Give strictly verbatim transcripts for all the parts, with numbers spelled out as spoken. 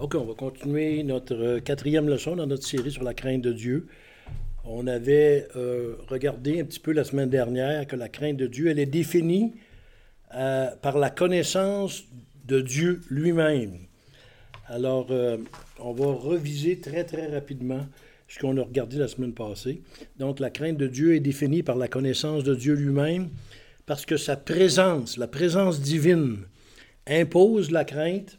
OK, on va continuer notre euh, quatrième leçon dans notre série sur la crainte de Dieu. On avait euh, regardé un petit peu la semaine dernière que la crainte de Dieu, elle est définie euh, par la connaissance de Dieu lui-même. Alors, euh, on va reviser très, très rapidement ce qu'on a regardé la semaine passée. Donc, la crainte de Dieu est définie par la connaissance de Dieu lui-même parce que sa présence, la présence divine, impose la crainte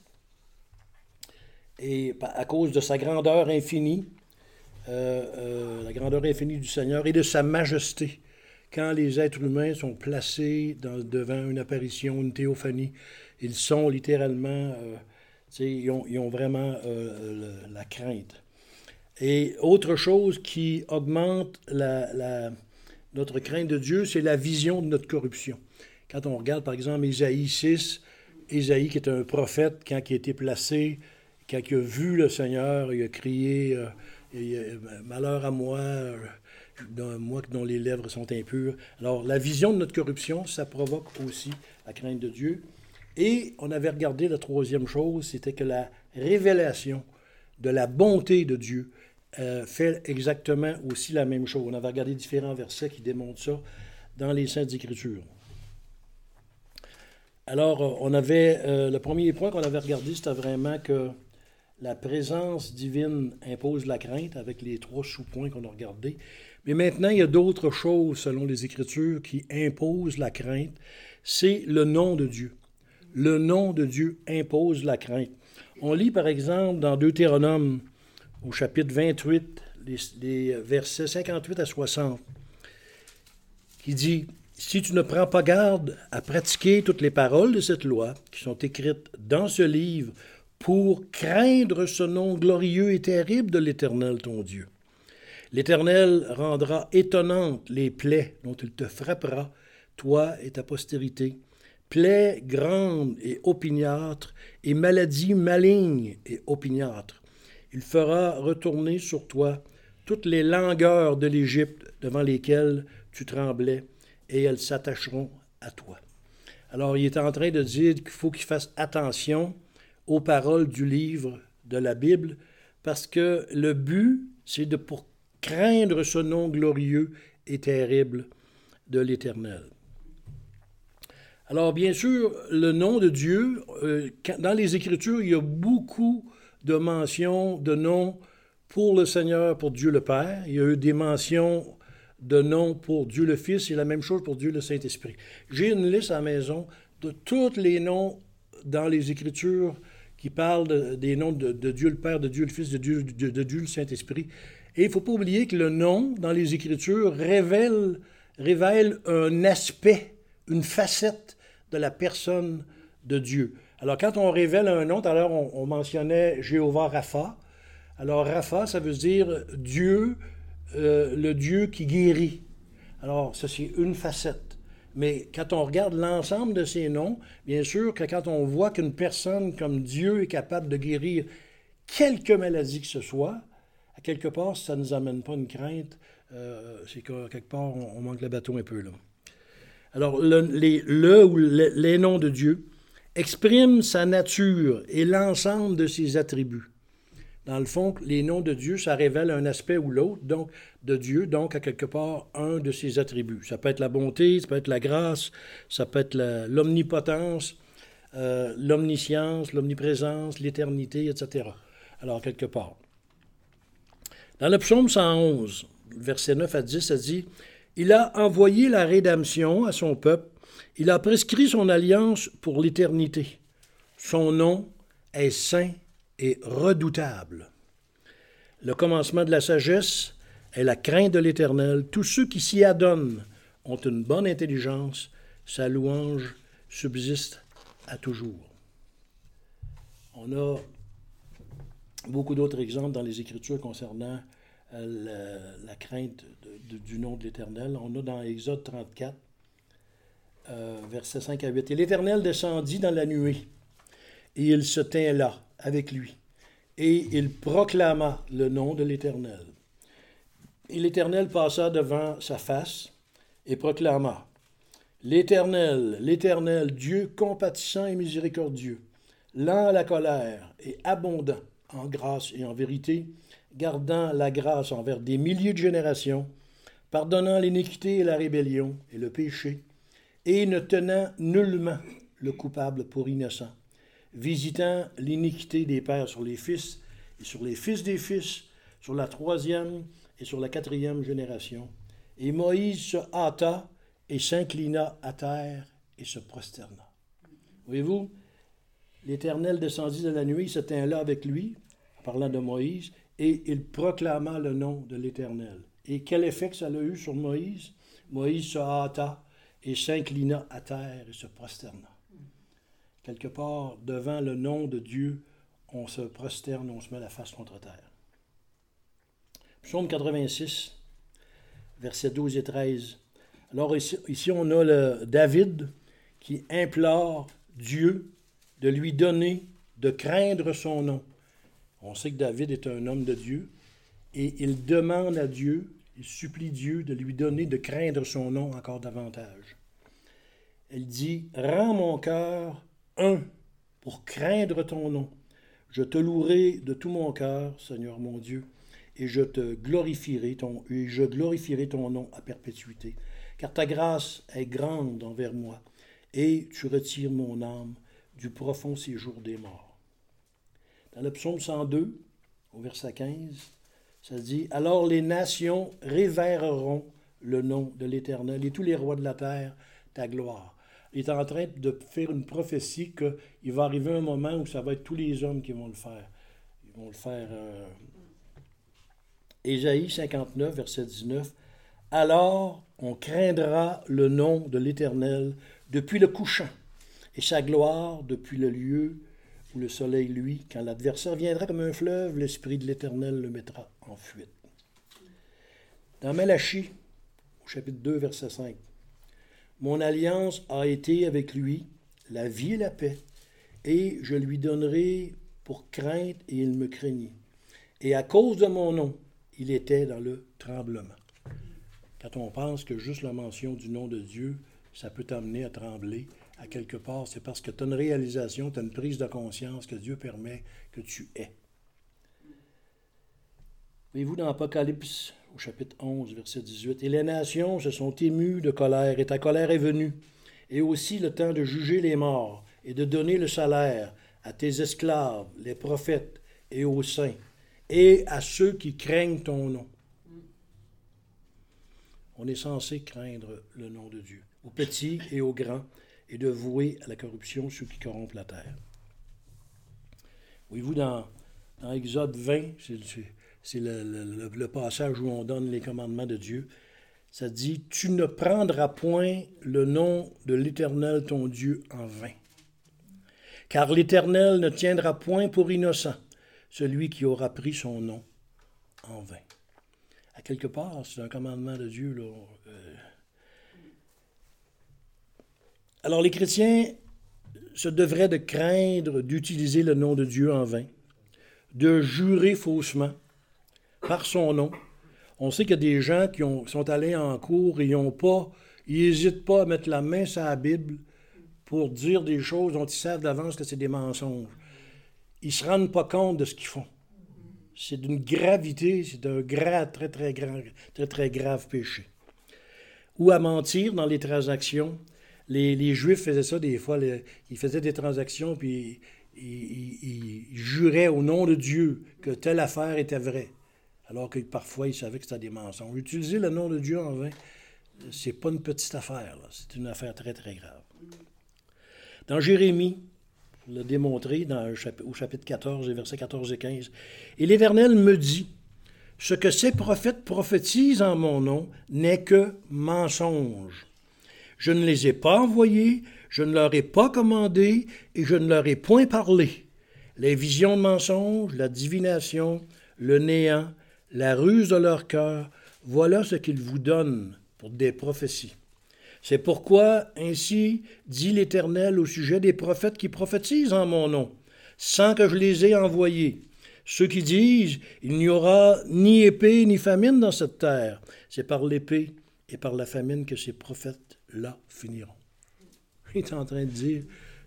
et à cause de sa grandeur infinie, euh, euh, la grandeur infinie du Seigneur et de sa majesté. Quand les êtres humains sont placés dans, devant une apparition, une théophanie, ils sont littéralement, euh, ils, ont, ils ont vraiment euh, le, la crainte. Et autre chose qui augmente la, la, notre crainte de Dieu, c'est la vision de notre corruption. Quand on regarde par exemple Ésaïe six, Ésaïe qui est un prophète, quand il a été placé, quand il a vu le Seigneur, il a crié euh, « Malheur à moi, euh, moi dont les lèvres sont impures ». Alors, la vision de notre corruption, ça provoque aussi la crainte de Dieu. Et on avait regardé la troisième chose, c'était que la révélation de la bonté de Dieu euh, fait exactement aussi la même chose. On avait regardé différents versets qui démontrent ça dans les Saintes Écritures. Alors, on avait, euh, le premier point qu'on avait regardé, c'était vraiment que la présence divine impose la crainte, avec les trois sous-points qu'on a regardés. Mais maintenant, il y a d'autres choses, selon les Écritures, qui imposent la crainte. C'est le nom de Dieu. Le nom de Dieu impose la crainte. On lit, par exemple, dans Deutéronome, au chapitre vingt-huit, les, les versets cinquante-huit à soixante, qui dit « Si tu ne prends pas garde à pratiquer toutes les paroles de cette loi qui sont écrites dans ce livre pour craindre ce nom glorieux et terrible de l'Éternel, ton Dieu. L'Éternel rendra étonnantes les plaies dont il te frappera, toi et ta postérité, plaies grandes et opiniâtres, et maladies malignes et opiniâtres. Il fera retourner sur toi toutes les langueurs de l'Égypte devant lesquelles tu tremblais, et elles s'attacheront à toi. » Alors, il est en train de dire qu'il faut qu'il fasse attention aux paroles du livre de la Bible, parce que le but, c'est de pour craindre ce nom glorieux et terrible de l'Éternel. Alors, bien sûr, le nom de Dieu, euh, dans les Écritures, il y a beaucoup de mentions de noms pour le Seigneur, pour Dieu le Père. Il y a eu des mentions de noms pour Dieu le Fils et la même chose pour Dieu le Saint-Esprit. J'ai une liste à la maison de tous les noms dans les Écritures qui parlent de, des noms de, de Dieu le Père, de Dieu le Fils, de Dieu, de, de Dieu le Saint-Esprit. Et il ne faut pas oublier que le nom, dans les Écritures, révèle, révèle un aspect, une facette de la personne de Dieu. Alors, quand on révèle un nom, tout à l'heure, on, on mentionnait Jéhovah Rapha. Alors, Rapha, ça veut dire Dieu, euh, le Dieu qui guérit. Alors, ça, c'est une facette. Mais quand on regarde l'ensemble de ces noms, bien sûr que quand on voit qu'une personne comme Dieu est capable de guérir quelque maladie que ce soit, à quelque part, ça ne nous amène pas une crainte. Euh, c'est qu'à quelque part, on, on manque le bateau un peu là. Alors, le, les, le ou le, les noms de Dieu expriment sa nature et l'ensemble de ses attributs. Dans le fond, les noms de Dieu, ça révèle un aspect ou l'autre donc, de Dieu, donc à quelque part un de ses attributs. Ça peut être la bonté, ça peut être la grâce, ça peut être la, l'omnipotence, euh, l'omniscience, l'omniprésence, l'éternité, et cetera. Alors, quelque part. Dans le psaume cent onze, versets neuf à dix, ça dit « Il a envoyé la rédemption à son peuple, il a prescrit son alliance pour l'éternité. Son nom est saint et redoutable. Le commencement de la sagesse est la crainte de l'Éternel. Tous ceux qui s'y adonnent ont une bonne intelligence. Sa louange subsiste à toujours. » On a beaucoup d'autres exemples dans les Écritures concernant euh, la, la crainte de, de, du nom de l'Éternel. On a dans Exode trente-quatre, euh, versets cinq à huit. « Et l'Éternel descendit dans la nuée, et il se tint là, avec lui. Et il proclama le nom de l'Éternel. Et l'Éternel passa devant sa face et proclama « L'Éternel, l'Éternel, Dieu compatissant et miséricordieux, lent à la colère et abondant en grâce et en vérité, gardant la grâce envers des milliers de générations, pardonnant l'iniquité et la rébellion et le péché, et ne tenant nullement le coupable pour innocent, visitant l'iniquité des pères sur les fils et sur les fils des fils, sur la troisième et sur la quatrième génération. Et Moïse se hâta et s'inclina à terre et se prosterna. Voyez-vous, l'Éternel descendit de la nuit, se tint là avec lui, en parlant de Moïse, et il proclama le nom de l'Éternel. Et quel effet que ça a eu sur Moïse? Moïse se hâta et s'inclina à terre et se prosterna. Quelque part, devant le nom de Dieu, on se prosterne, on se met la face contre terre. Psaume quatre-vingt-six, versets douze et treize. Alors ici, ici on a le David qui implore Dieu de lui donner, de craindre son nom. On sait que David est un homme de Dieu et il demande à Dieu, il supplie Dieu de lui donner, de craindre son nom encore davantage. Elle dit, « Rends mon cœur un pour craindre ton nom. Je te louerai de tout mon cœur, Seigneur mon Dieu, et je te glorifierai ton, et je glorifierai ton nom à perpétuité. Car ta grâce est grande envers moi, et tu retires mon âme du profond séjour des morts. » Dans le psaume cent deux, au verset quinze, ça dit « Alors les nations révéreront le nom de l'Éternel, et tous les rois de la terre ta gloire. » Il est en train de faire une prophétie qu'il va arriver un moment où ça va être tous les hommes qui vont le faire. Ils vont le faire... Euh... Ésaïe cinquante-neuf, verset dix-neuf. « Alors on craindra le nom de l'Éternel depuis le couchant, et sa gloire depuis le lieu où le soleil luit. Quand l'adversaire viendra comme un fleuve, l'Esprit de l'Éternel le mettra en fuite. » Dans Malachie, au chapitre deux, verset cinq. « Mon alliance a été avec lui, la vie et la paix, et je lui donnerai pour crainte, et il me craignit. Et à cause de mon nom, il était dans le tremblement. » Quand on pense que juste la mention du nom de Dieu, ça peut t'amener à trembler, à quelque part, c'est parce que tu as une réalisation, tu as une prise de conscience que Dieu permet que tu aies. Voyez-vous dans Apocalypse, au chapitre onze, verset dix-huit, « Et les nations se sont émues de colère, et ta colère est venue, et aussi le temps de juger les morts, et de donner le salaire à tes esclaves, les prophètes, et aux saints, et à ceux qui craignent ton nom. » On est censé craindre le nom de Dieu, aux petits et aux grands, et de vouer à la corruption ceux qui corrompent la terre. Voyez-vous, dans, dans Exode vingt, c'est, c'est le, le, le passage où on donne les commandements de Dieu, ça dit « Tu ne prendras point le nom de l'Éternel ton Dieu en vain, car l'Éternel ne tiendra point pour innocent celui qui aura pris son nom en vain. » À quelque part, c'est un commandement de Dieu, là. Euh... Alors, les chrétiens se devraient de craindre d'utiliser le nom de Dieu en vain, de jurer faussement par son nom. On sait qu'il y a des gens qui ont, sont allés en cours et ils ont pas, ils n'hésitent pas à mettre la main sur la Bible pour dire des choses dont ils savent d'avance que c'est des mensonges. Ils ne se rendent pas compte de ce qu'ils font. C'est d'une gravité, c'est d'un grave, très, très, grand, très, très grave péché. Ou à mentir dans les transactions. Les, les Juifs faisaient ça des fois. Les, ils faisaient des transactions, puis ils, ils, ils juraient au nom de Dieu que telle affaire était vraie, alors que parfois ils savaient que c'était des mensonges. Utiliser le nom de Dieu en vain, c'est pas une petite affaire, là. C'est une affaire très, très grave. Dans Jérémie, pour le démontrer, dans, au chapitre quatorze, versets quatorze et quinze, « Et l'Éternel me dit, ce que ces prophètes prophétisent en mon nom n'est que mensonge. Je ne les ai pas envoyés, je ne leur ai pas commandé, et je ne leur ai point parlé. Les visions de mensonges, la divination, le néant, la ruse de leur cœur, voilà ce qu'ils vous donnent pour des prophéties. C'est pourquoi, ainsi dit l'Éternel au sujet des prophètes qui prophétisent en mon nom, sans que je les ai envoyés. Ceux qui disent, il n'y aura ni épée ni famine dans cette terre. C'est par l'épée et par la famine que ces prophètes-là finiront. Il est en train de dire,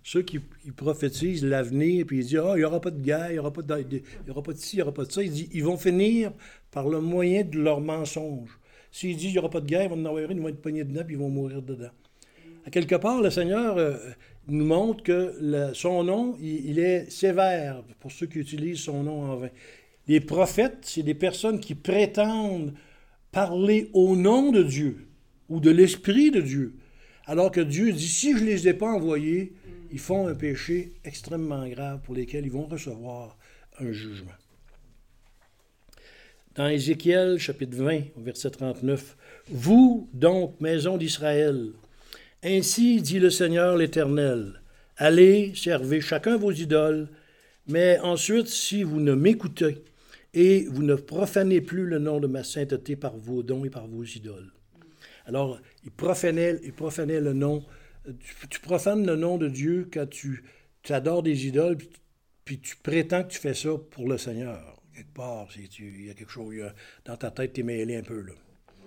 ceux qui ils prophétisent l'avenir, puis ils disent « Ah, il n'y aura pas de guerre, il n'y aura pas de, il y aura pas de ci, il n'y aura pas de ça. » Il dit, ils vont finir par le moyen de leur mensonge. S'il dit « Il n'y aura pas de guerre », ils vont en avoir une, ils vont être poignés dedans, puis ils vont mourir dedans. À quelque part, le Seigneur euh, nous montre que le, son nom, il, il est sévère pour ceux qui utilisent son nom en vain. Les prophètes, c'est des personnes qui prétendent parler au nom de Dieu ou de l'Esprit de Dieu. Alors que Dieu dit, si je ne les ai pas envoyés, ils font un péché extrêmement grave pour lesquels ils vont recevoir un jugement. Dans Ézéchiel, chapitre vingt, verset trente-neuf, « Vous, donc, maison d'Israël, ainsi dit le Seigneur l'Éternel, allez, servez chacun vos idoles, mais ensuite, si vous ne m'écoutez et vous ne profanez plus le nom de ma sainteté par vos dons et par vos idoles. » Alors, il profanait, il profanait le nom. Tu, tu profanes le nom de Dieu quand tu, tu adores des idoles, puis, puis tu prétends que tu fais ça pour le Seigneur. Quelque part, il y a quelque chose, il y a, dans ta tête, tu es mêlé un peu, là.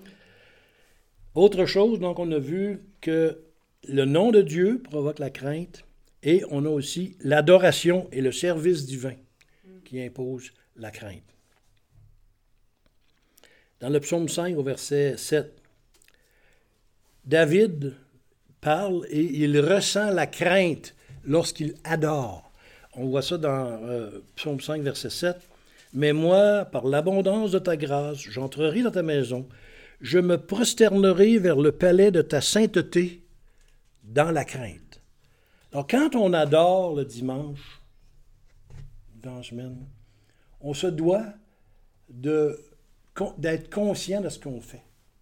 Autre chose, donc, on a vu que le nom de Dieu provoque la crainte, et on a aussi l'adoration et le service divin qui imposent la crainte. Dans le psaume cinq, au verset sept, David parle et il ressent la crainte lorsqu'il adore. On voit ça dans euh, psaume cinq, verset sept. « Mais moi, par l'abondance de ta grâce, j'entrerai dans ta maison, je me prosternerai vers le palais de ta sainteté dans la crainte. » Alors, quand on adore le dimanche, dans la semaine, on se doit de, d'être conscient de ce qu'on fait.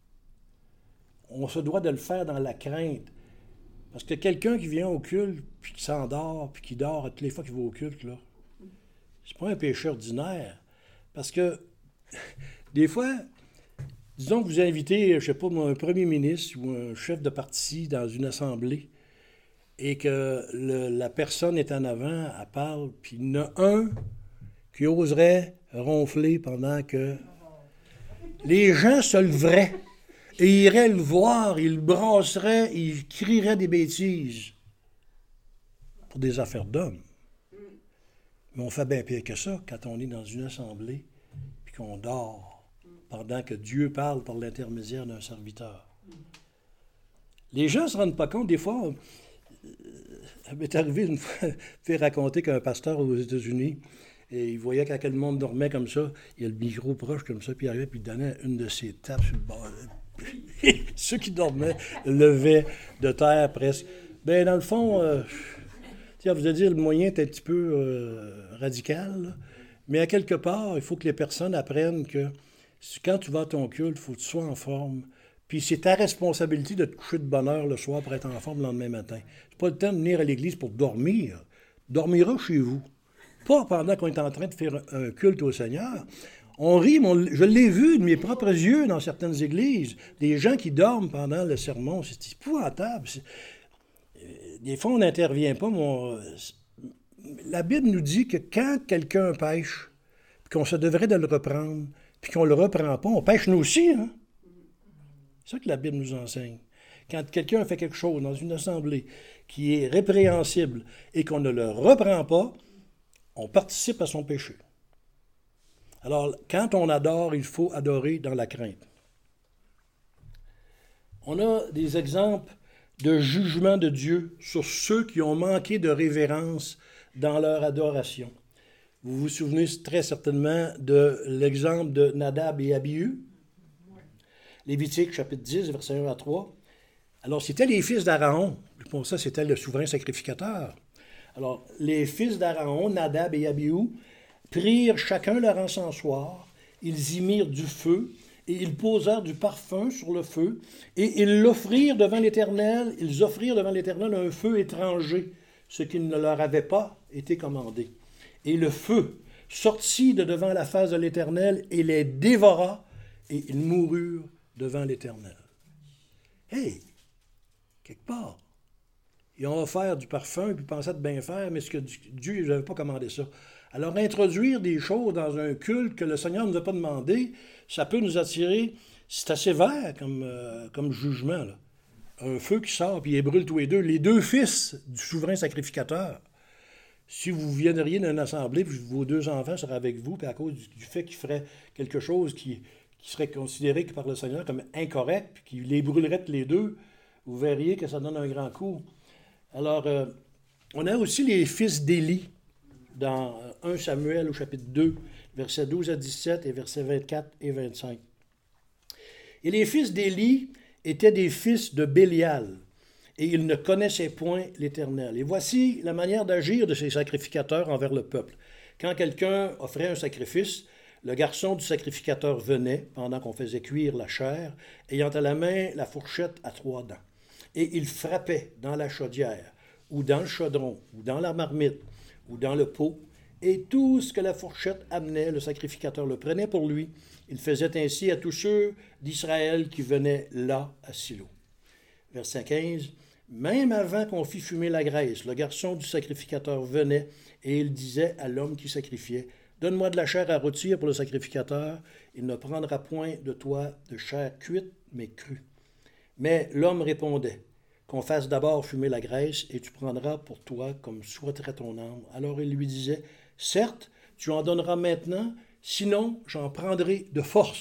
On se doit de le faire dans la crainte. Parce que quelqu'un qui vient au culte, puis qui s'endort, puis qui dort toutes les fois qu'il va au culte, là, c'est pas un péché ordinaire. Parce que, des fois, disons que vous invitez, je sais pas, un premier ministre ou un chef de parti dans une assemblée, et que le, la personne est en avant, elle parle, puis il y en a un qui oserait ronfler pendant que les gens se leveraient et iraient le voir, ils le brasseraient, ils crieraient des bêtises pour des affaires d'hommes. Mais on fait bien pire que ça quand on est dans une assemblée puis qu'on dort pendant que Dieu parle par l'intermédiaire d'un serviteur. Les gens ne se rendent pas compte, des fois, ça m'est arrivé une fois, fait raconter qu'un pasteur aux États-Unis, et il voyait quand le monde dormait comme ça, il a le micro proche comme ça, puis il arrivait, puis il donnait une de ses tapes sur le bord. Ceux qui dormaient levaient de terre presque. Bien, dans le fond, euh, vous allez dire, le moyen est un petit peu euh, radical, là. Mais à quelque part, il faut que les personnes apprennent que quand tu vas à ton culte, il faut que tu sois en forme. Puis c'est ta responsabilité de te coucher de bonne heure le soir pour être en forme le lendemain matin. C'est pas le temps de venir à l'église pour dormir. Dormira chez vous. Pas pendant qu'on est en train de faire un culte au Seigneur. On rit, mais on, je l'ai vu de mes propres yeux dans certaines églises. Des gens qui dorment pendant le sermon. C'est épouvantable. C'est, des fois, on n'intervient pas. Mais on, la Bible nous dit que quand quelqu'un pêche, puis qu'on se devrait de le reprendre, puis qu'on ne le reprend pas, on pêche nous aussi, hein? C'est ça que la Bible nous enseigne. Quand quelqu'un fait quelque chose dans une assemblée qui est répréhensible et qu'on ne le reprend pas, on participe à son péché. Alors, quand on adore, il faut adorer dans la crainte. On a des exemples de jugement de Dieu sur ceux qui ont manqué de révérence dans leur adoration. Vous vous souvenez très certainement de l'exemple de Nadab et Abihu. Lévitique, chapitre dix, versets un à trois. Alors, c'était les fils d'Aaron. Pour ça, c'était le souverain sacrificateur. Alors, les fils d'Aaron, Nadab et Abihu, prirent chacun leur encensoir, ils y mirent du feu, et ils posèrent du parfum sur le feu, et ils l'offrirent devant l'Éternel, ils offrirent devant l'Éternel un feu étranger, ce qui ne leur avait pas été commandé. Et le feu sortit de devant la face de l'Éternel et les dévora, et ils moururent devant l'Éternel. Hey! Quelque part. Ils ont offert du parfum, puis pensaient de bien faire, mais ce que Dieu n'avait pas commandé ça. Alors, introduire des choses dans un culte que le Seigneur ne nous a pas demandé, ça peut nous attirer, c'est assez sévère comme, euh, comme jugement, là. un feu qui sort, puis ils brûlent tous les deux, les deux fils du souverain sacrificateur. Si vous viendriez d'une assemblée, puis vos deux enfants seraient avec vous, puis à cause du, du fait qu'ils feraient quelque chose qui, qui serait considéré par le Seigneur comme incorrect, puis qu'il les brûlerait tous les deux, vous verriez que ça donne un grand coup. Alors, euh, on a aussi les fils d'Élie, dans un Samuel au chapitre deux, versets douze à dix-sept et versets vingt-quatre et vingt-cinq. Et les fils d'Élie étaient des fils de Bélial, et ils ne connaissaient point l'Éternel. Et voici la manière d'agir de ces sacrificateurs envers le peuple. Quand quelqu'un offrait un sacrifice, le garçon du sacrificateur venait, pendant qu'on faisait cuire la chair, ayant à la main la fourchette à trois dents. Et il frappait dans la chaudière, ou dans le chaudron, ou dans la marmite, ou dans le pot, et tout ce que la fourchette amenait, le sacrificateur le prenait pour lui. Il faisait ainsi à tous ceux d'Israël qui venaient là à Silo. Verset quinze. Même avant qu'on fît fumer la graisse, le garçon du sacrificateur venait et il disait à l'homme qui sacrifiait, « Donne-moi de la chair à rôtir pour le sacrificateur. Il ne prendra point de toi de chair cuite, mais crue. » Mais l'homme répondait, « Qu'on fasse d'abord fumer la graisse et tu prendras pour toi comme souhaiterait ton âme. » Alors il lui disait, « Certes, tu en donneras maintenant, sinon j'en prendrai de force. »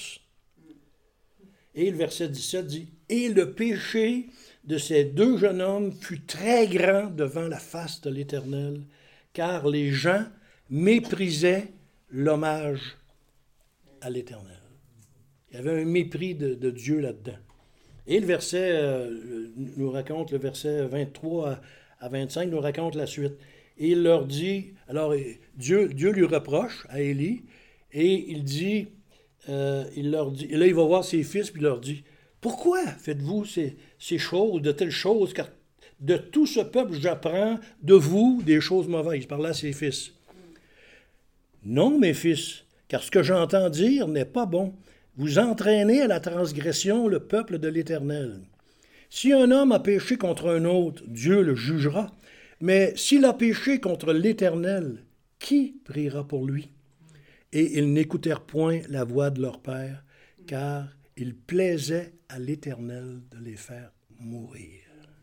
Et le verset dix-sept dit, « Et le péché de ces deux jeunes hommes fut très grand devant la face de l'Éternel, car les gens méprisaient l'hommage à l'Éternel. » Il y avait un mépris de, de Dieu là-dedans. Et le verset euh, nous raconte, le verset vingt-trois à vingt-cinq nous raconte la suite. Et il leur dit, alors Dieu, Dieu lui reproche à Élie, et il dit, euh, il leur dit, et là il va voir ses fils, puis il leur dit, « Pourquoi faites-vous ces, ces choses, de telles choses, car de tout ce peuple j'apprends de vous des choses mauvaises. » Il parlait à ses fils. « Non, mes fils, car ce que j'entends dire n'est pas bon. Vous entraînez à la transgression le peuple de l'Éternel. Si un homme a péché contre un autre, Dieu le jugera. Mais s'il a péché contre l'Éternel, qui priera pour lui? Et ils n'écoutèrent point la voix de leur père, car il plaisait à l'Éternel de les faire mourir. »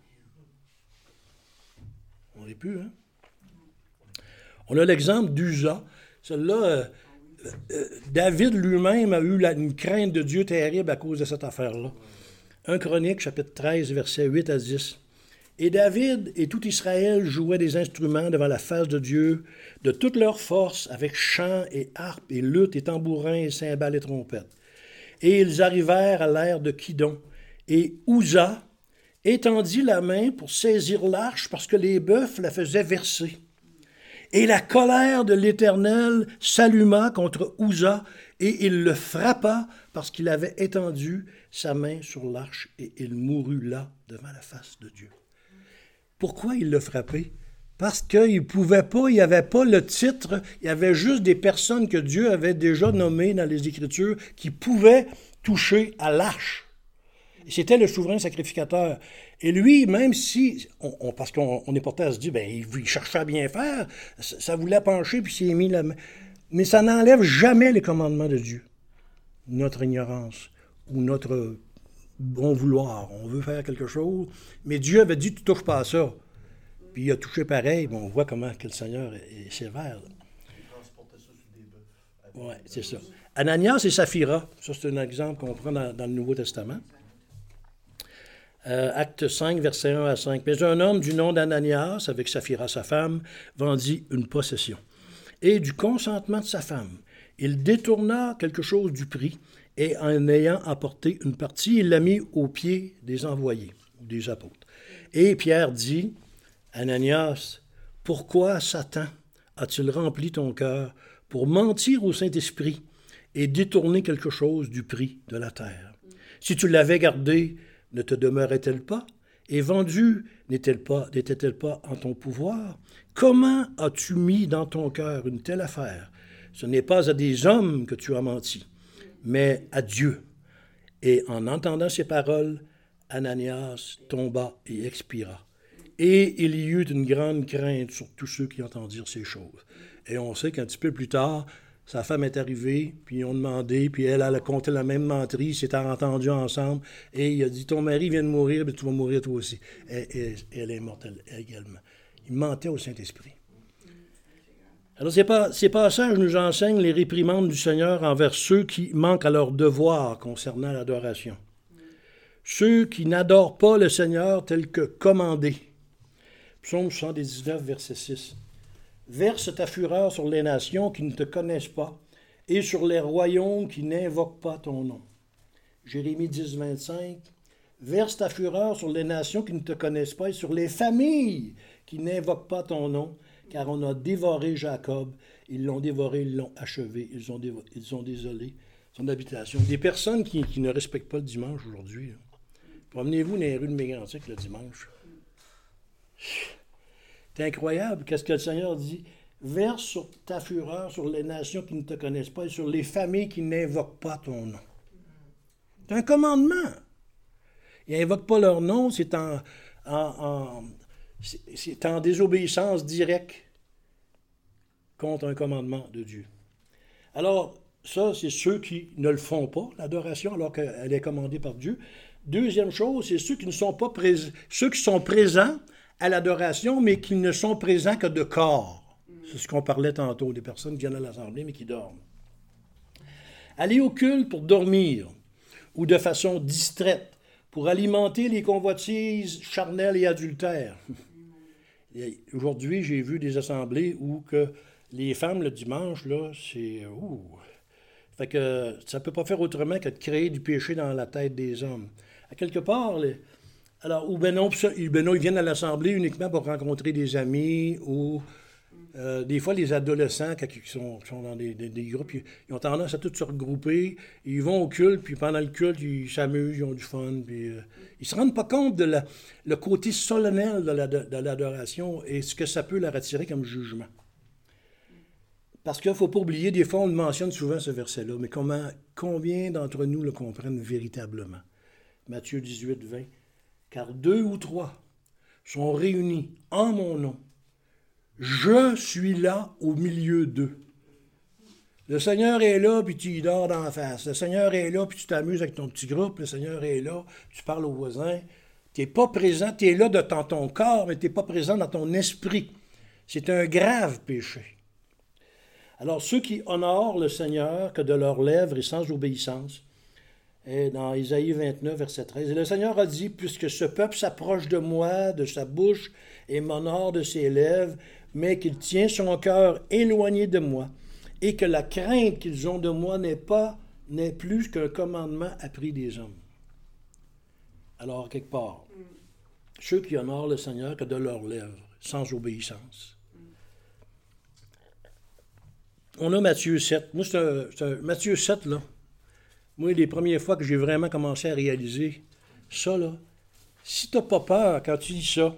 On n'est plus, hein? On a l'exemple d'Uza. Celle-là, euh, euh, David lui-même a eu la, une crainte de Dieu terrible à cause de cette affaire-là. un Chronique, chapitre treize, versets huit à dix. « Et David et tout Israël jouaient des instruments devant la face de Dieu, de toute leur force, avec chants et harpes et luttes et tambourins et cymbales et trompettes. Et ils arrivèrent à l'ère de Kidon. Et Uza étendit la main pour saisir l'arche parce que les bœufs la faisaient verser. Et la colère de l'Éternel s'alluma contre Uza, et il le frappa parce qu'il avait étendu sa main sur l'arche, et il mourut là devant la face de Dieu. » Pourquoi il l'a frappé? Parce qu'il ne pouvait pas, il n'y avait pas le titre, il y avait juste des personnes que Dieu avait déjà nommées dans les Écritures qui pouvaient toucher à l'arche. C'était le souverain sacrificateur. Et lui, même si, on, on, parce qu'on on est porté à se dire, ben, il, il cherchait à bien faire, ça, ça voulait pencher, puis il s'est mis la main. Mais ça n'enlève jamais les commandements de Dieu. Notre ignorance ou notre bon vouloir. On veut faire quelque chose, mais Dieu avait dit, tu ne touches pas à ça. Puis il a touché pareil, mais on voit comment que le Seigneur est, est sévère. Il transportait ça sur des bœufs. Oui, c'est ça. Ananias et Saphira, ça c'est un exemple qu'on prend dans, dans le Nouveau Testament. Euh, acte cinq, versets un à cinq. « Mais un homme du nom d'Ananias, avec Saphira sa femme, vendit une possession. Et du consentement de sa femme, il détourna quelque chose du prix, et en ayant apporté une partie, il l'a mis aux pieds des envoyés, des apôtres. Et Pierre dit, « Ananias, pourquoi Satan a-t-il rempli ton cœur pour mentir au Saint-Esprit et détourner quelque chose du prix de la terre? Si tu l'avais gardé, ne te demeurait-elle pas? Et vendue, n'est-elle pas, n'était-elle pas en ton pouvoir? Comment as-tu mis dans ton cœur une telle affaire? Ce n'est pas à des hommes que tu as menti, mais à Dieu. » Et en entendant ces paroles, Ananias tomba et expira. Et il y eut une grande crainte sur tous ceux qui entendirent ces choses. Et on sait qu'un petit peu plus tard, Sa femme est arrivée, puis ils ont demandé, puis elle, elle a compté la même menterie, ils s'étaient entendus ensemble, et il a dit, ton mari vient de mourir, mais tu vas mourir toi aussi. Et, et, elle est morte elle, également. Il mentait au Saint-Esprit. Alors, ces, pas, ces passages nous enseignent les réprimandes du Seigneur envers ceux qui manquent à leur devoir concernant l'adoration. Ceux qui n'adorent pas le Seigneur tel que commandé. Psaume soixante-dix-neuf, verset six. Verse ta fureur sur les nations qui ne te connaissent pas et sur les royaumes qui n'invoquent pas ton nom. Jérémie dix, vingt-cinq. Verse ta fureur sur les nations qui ne te connaissent pas et sur les familles qui n'invoquent pas ton nom, car on a dévoré Jacob, ils l'ont dévoré, ils l'ont achevé, ils ont, dévo- ils ont désolé son habitation. Des personnes qui, qui ne respectent pas le dimanche aujourd'hui. Là. Promenez-vous dans les rues de Mégantic le dimanche. C'est incroyable. Qu'est-ce que le Seigneur dit? Verse sur ta fureur sur les nations qui ne te connaissent pas et sur les familles qui n'invoquent pas ton nom. C'est un commandement. Ils n'invoquent pas leur nom, c'est en, en, en, c'est, c'est en désobéissance directe contre un commandement de Dieu. Alors, ça, c'est ceux qui ne le font pas, l'adoration, alors qu'elle est commandée par Dieu. Deuxième chose, c'est ceux qui ne sont pas présents, ceux qui sont présents à l'adoration, mais qui ne sont présents que de corps. C'est ce qu'on parlait tantôt, des personnes qui viennent à l'assemblée, mais qui dorment. Aller au culte pour dormir, ou de façon distraite, pour alimenter les convoitises charnelles et adultères. Et aujourd'hui, j'ai vu des assemblées où que les femmes, le dimanche, là, c'est... Ouh. Fait que ça ne peut pas faire autrement que de créer du péché dans la tête des hommes. À quelque part, les... alors, ou ben non, ben non, ils viennent à l'assemblée uniquement pour rencontrer des amis, ou euh, des fois, les adolescents, quand ils sont, sont dans des, des, des groupes, ils, ils ont tendance à tous se regrouper, ils vont au culte, puis pendant le culte, ils s'amusent, ils ont du fun, puis euh, ils ne se rendent pas compte de la, le côté solennel de, la, de, de l'adoration et ce que ça peut leur attirer comme jugement. Parce qu'il ne faut pas oublier, des fois, on le mentionne souvent, ce verset-là, mais comment, combien d'entre nous le comprennent véritablement? Matthieu dix-huit, vingt. Car deux ou trois sont réunis en mon nom. Je suis là au milieu d'eux. Le Seigneur est là, puis tu y dors d'en face. Le Seigneur est là, puis tu t'amuses avec ton petit groupe. Le Seigneur est là, tu parles aux voisins. Tu n'es pas présent, tu es là dans ton corps, mais tu n'es pas présent dans ton esprit. C'est un grave péché. Alors, ceux qui honorent le Seigneur que de leurs lèvres et sans obéissance, et dans Isaïe vingt-neuf, verset treize, et le Seigneur a dit, puisque ce peuple s'approche de moi, de sa bouche, et m'honore de ses lèvres, mais qu'il tient son cœur éloigné de moi, et que la crainte qu'ils ont de moi n'est pas, n'est plus qu'un commandement appris des hommes. Alors, quelque part, mm. ceux qui honorent le Seigneur que de leurs lèvres, sans obéissance. On a Matthieu sept. Moi, c'est un, c'est un Matthieu sept, là. Moi, les premières fois que j'ai vraiment commencé à réaliser ça, là, si tu n'as pas peur quand tu dis ça,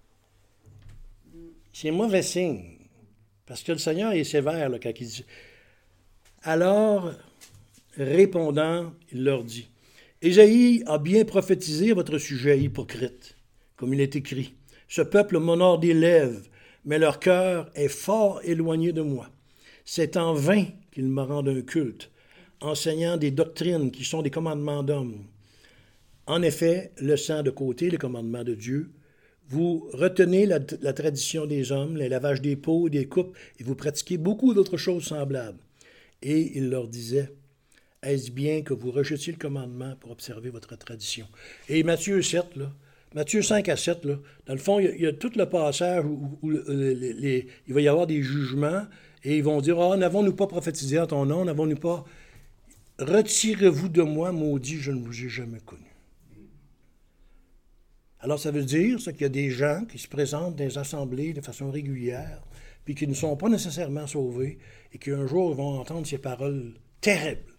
c'est mauvais signe. Parce que le Seigneur est sévère là, quand il dit. Alors, répondant, il leur dit, Ésaïe a bien prophétisé à votre sujet, hypocrite, comme il est écrit. Ce peuple m'honore des lèvres, mais leur cœur est fort éloigné de moi. C'est en vain qu'ils me rendent un culte, enseignant des doctrines qui sont des commandements d'hommes. En effet, laissant de côté les commandements de Dieu, vous retenez la, la tradition des hommes, les lavages des peaux, des coupes, et vous pratiquez beaucoup d'autres choses semblables. Et il leur disait, est-ce bien que vous rejetiez le commandement pour observer votre tradition? Et Matthieu sept, là, Matthieu cinq à sept, là, dans le fond, il y, a, il y a tout le passage où, où les, les, les, il va y avoir des jugements, et ils vont dire, « Ah, n'avons-nous pas prophétisé en ton nom? N'avons-nous pas... Retirez-vous de moi, maudit, je ne vous ai jamais connu. » Alors, ça veut dire ça, qu'il y a des gens qui se présentent dans les assemblées de façon régulière, puis qui ne sont pas nécessairement sauvés, et qui un jour vont entendre ces paroles terribles.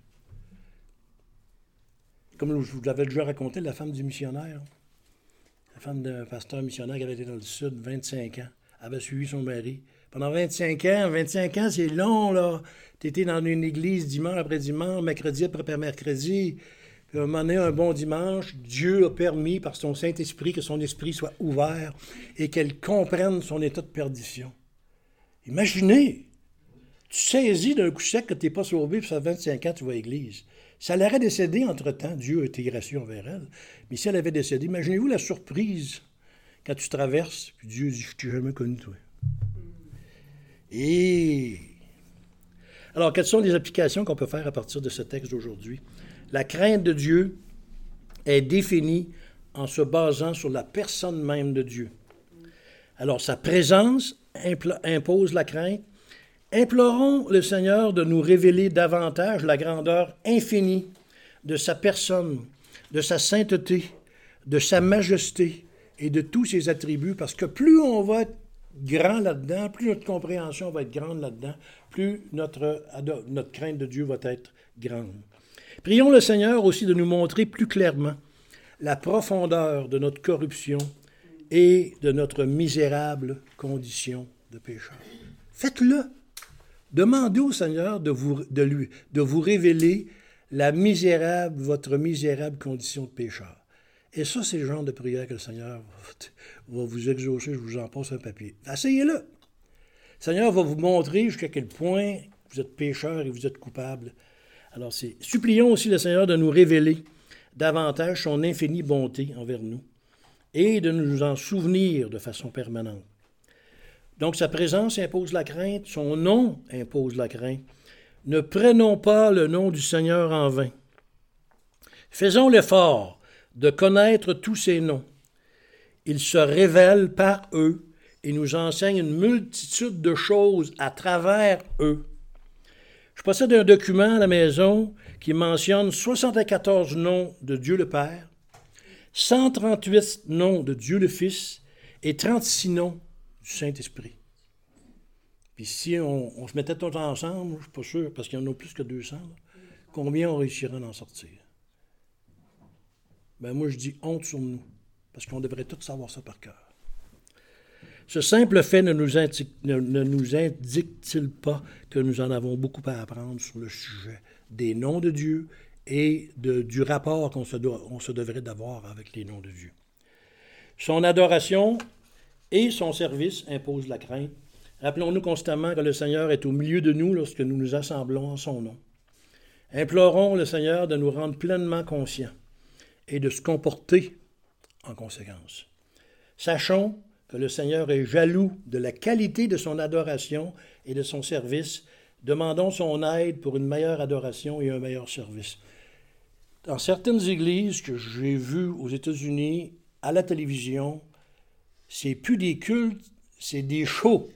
Comme je vous l'avais déjà raconté, la femme du missionnaire, la femme d'un pasteur missionnaire qui avait été dans le Sud, vingt-cinq ans, avait suivi son mari. Pendant vingt-cinq ans, vingt-cinq ans, c'est long, là. Tu étais dans une église dimanche après dimanche, mercredi après mercredi. Puis à un moment donné, un bon dimanche, Dieu a permis, par son Saint-Esprit, que son esprit soit ouvert et qu'elle comprenne son état de perdition. Imaginez! Tu saisis d'un coup sec que tu n'es pas sauvé, puis ça fait vingt-cinq ans que tu vas à l'église. Si elle aurait décédé entre-temps, Dieu a été gracieux envers elle, mais si elle avait décédé, imaginez-vous la surprise quand tu traverses, puis Dieu dit, je t'ai jamais connu, toi. Et... Alors, quelles sont les applications qu'on peut faire à partir de ce texte d'aujourd'hui? La crainte de Dieu est définie en se basant sur la personne même de Dieu. Alors, sa présence impl- impose la crainte. Implorons le Seigneur de nous révéler davantage la grandeur infinie de sa personne, de sa sainteté, de sa majesté et de tous ses attributs, parce que plus on va être grand là-dedans, plus notre compréhension va être grande là-dedans, plus notre, notre crainte de Dieu va être grande. Prions le Seigneur aussi de nous montrer plus clairement la profondeur de notre corruption et de notre misérable condition de pécheur. Faites-le. Demandez au Seigneur de vous, de lui, de vous révéler la misérable, votre misérable condition de pécheur. Et ça, c'est le genre de prière que le Seigneur va vous exaucer. Je vous en passe un papier. Essayez-le. Le Seigneur va vous montrer jusqu'à quel point vous êtes pécheur et vous êtes coupable. Alors, c'est, supplions aussi le Seigneur de nous révéler davantage son infinie bonté envers nous et de nous en souvenir de façon permanente. Donc, sa présence impose la crainte, son nom impose la crainte. Ne prenons pas le nom du Seigneur en vain. Faisons l'effort de connaître tous ses noms. Il se révèle par eux et nous enseigne une multitude de choses à travers eux. Je possède un document à la maison qui mentionne soixante-quatorze noms de Dieu le Père, cent trente-huit noms de Dieu le Fils et trente-six noms du Saint-Esprit. Puis si on, on se mettait tous ensemble, je ne suis pas sûr, parce qu'il y en a plus que deux cents, là, combien on réussirait d'en sortir? Ben moi, je dis honte sur nous, parce qu'on devrait tous savoir ça par cœur. Ce simple fait ne nous, indique, ne, ne nous indique-t-il pas que nous en avons beaucoup à apprendre sur le sujet des noms de Dieu et de, du rapport qu'on se, doit, on se devrait d'avoir avec les noms de Dieu? Son adoration et son service imposent la crainte. Rappelons-nous constamment que le Seigneur est au milieu de nous lorsque nous nous assemblons en son nom. Implorons le Seigneur de nous rendre pleinement conscients et de se comporter en conséquence. Sachons que le Seigneur est jaloux de la qualité de son adoration et de son service. Demandons son aide pour une meilleure adoration et un meilleur service. Dans certaines églises que j'ai vues aux États-Unis, à la télévision, c'est plus des cultes, c'est des shows.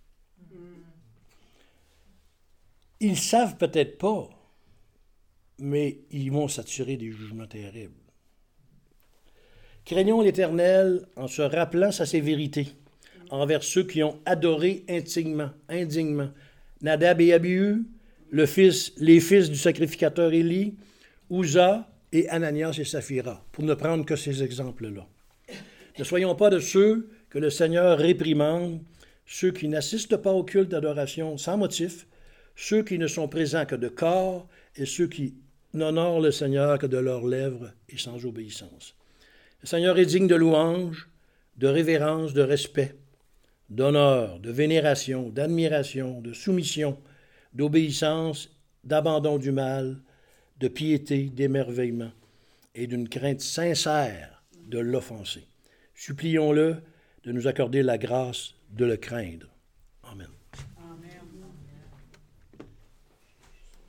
Ils savent peut-être pas, mais ils vont s'attirer des jugements terribles. Craignons l'Éternel en se rappelant sa sévérité envers ceux qui ont adoré indignement, indignement. Nadab et Abihu, le fils, les fils du sacrificateur Élie, Uza et Ananias et Saphira, pour ne prendre que ces exemples-là. Ne soyons pas de ceux que le Seigneur réprimande, ceux qui n'assistent pas au culte d'adoration sans motif, ceux qui ne sont présents que de corps et ceux qui n'honorent le Seigneur que de leurs lèvres et sans obéissance. Le Seigneur est digne de louange, de révérence, de respect, d'honneur, de vénération, d'admiration, de soumission, d'obéissance, d'abandon du mal, de piété, d'émerveillement et d'une crainte sincère de l'offenser. Supplions-le de nous accorder la grâce de le craindre.